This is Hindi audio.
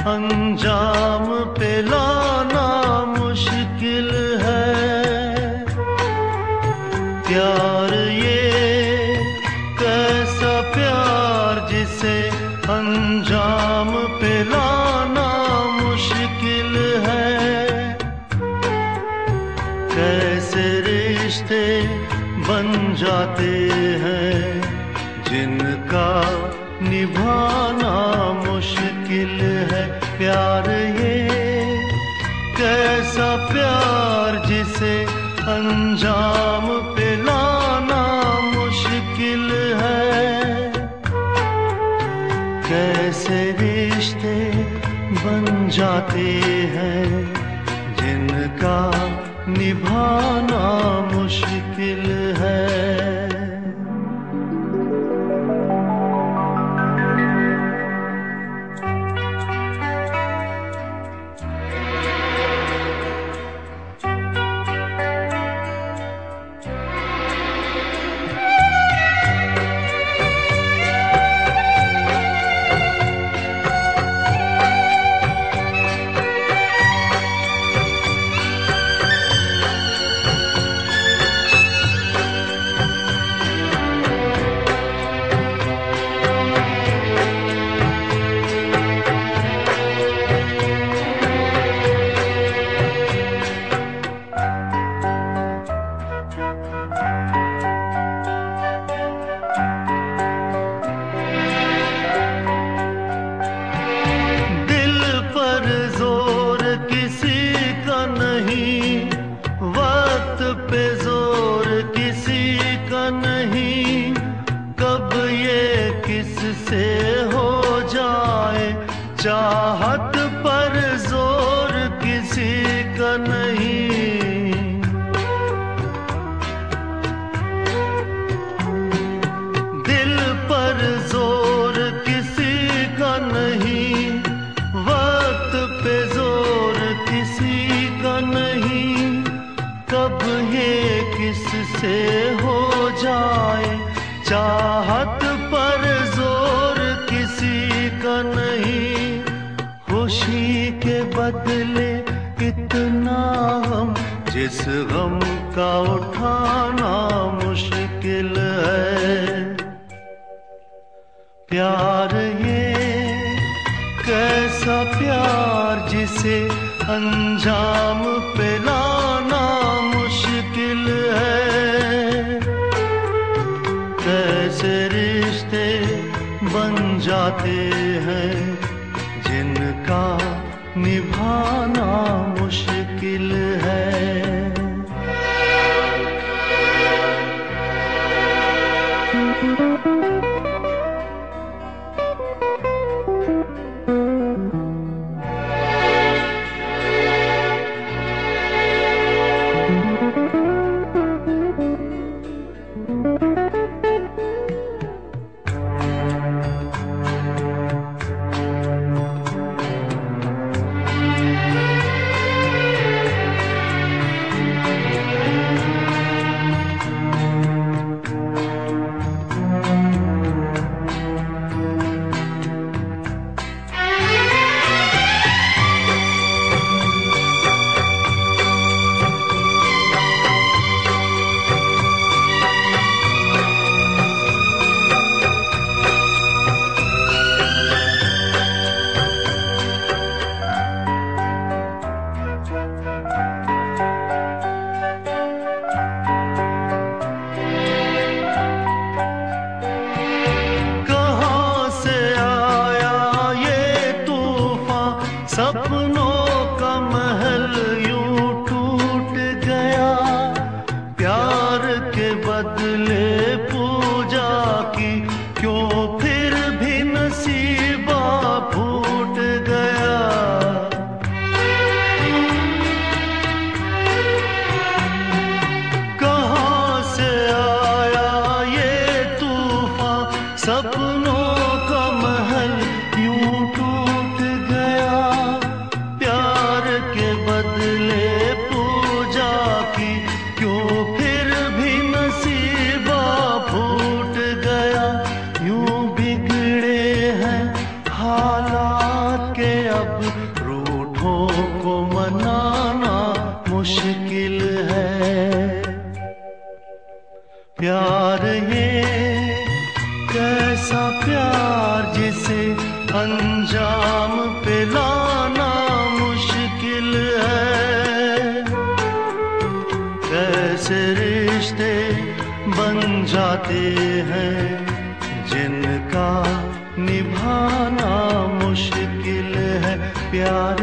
अंजाम पे लाना मुश्किल है। प्यार ये कैसा प्यार जिसे अंजाम पे लाना मुश्किल है। कैसे रिश्ते बन जाते हैं जिनका निभाना मुश्किल है। प्यार ये कैसा प्यार जिसे अंजाम पे लाना मुश्किल है। कैसे रिश्ते बन जाते हैं जिनका निभाना मुश्किल है। पे जोर किसी का नहीं, कब ये किससे हो जाए। चाहत पर जोर किसी का नहीं, दिल पर जोर किसी का नहीं, वक्त पे जोर किसी का नहीं, कब ये किससे हो जाए। चाहत पर जोर किसी का नहीं, खुशी के बदले इतना गम, जिस गम का उठाना मुश्किल है। प्यार ये कैसा प्यार जिसे अंजाम पे लाना मुश्किल है। कैसे रिश्ते बन जाते हैं जिनका निभाना मुश्किल है। सपनों का महल यूं टूट गया, प्यार के बदले पूजा की, क्यों फिर भी नसीबा फूट गया। कहाँ से आया ये तूफान, सपनों का महल यूं टूट गया, अब रूठों को मनाना मुश्किल है। प्यार ये कैसा प्यार जिसे अंजाम पे लाना मुश्किल है। कैसे रिश्ते बन जाते हैं जिनका निभाना मुश्किल है। प्यार